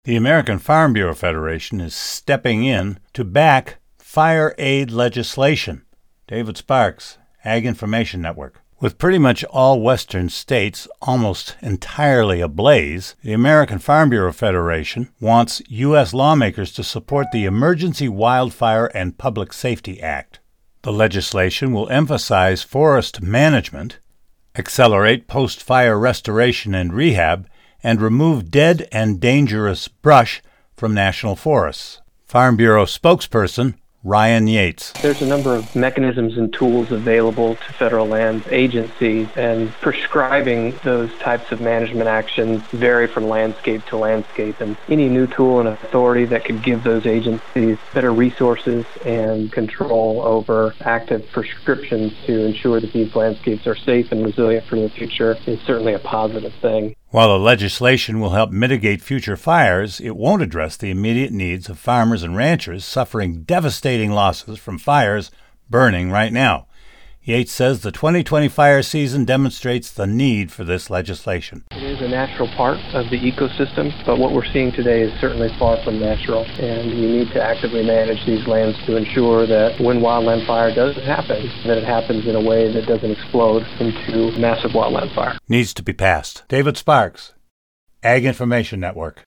The American Farm Bureau Federation is stepping in to back fire aid legislation. David Sparks, Ag Information Network. With pretty much all western states almost entirely ablaze, the American Farm Bureau Federation wants U.S. lawmakers to support the Emergency Wildfire and Public Safety Act. The legislation will emphasize forest management, accelerate post-fire restoration and rehab, and remove dead and dangerous brush from national forests. Farm Bureau spokesperson Ryan Yates. There's a number of mechanisms and tools available to federal land agencies, and prescribing those types of management actions vary from landscape to landscape. And any new tool and authority that could give those agencies better resources and control over active prescriptions to ensure that these landscapes are safe and resilient for the future is certainly a positive thing. While the legislation will help mitigate future fires, it won't address the immediate needs of farmers and ranchers suffering devastating losses from fires burning right now. Yates says the 2020 fire season demonstrates the need for this legislation. It is a natural part of the ecosystem, but what we're seeing today is certainly far from natural, and we need to actively manage these lands to ensure that when wildland fire does happen, that it happens in a way that doesn't explode into massive wildland fire. Needs to be passed. David Sparks, Ag Information Network.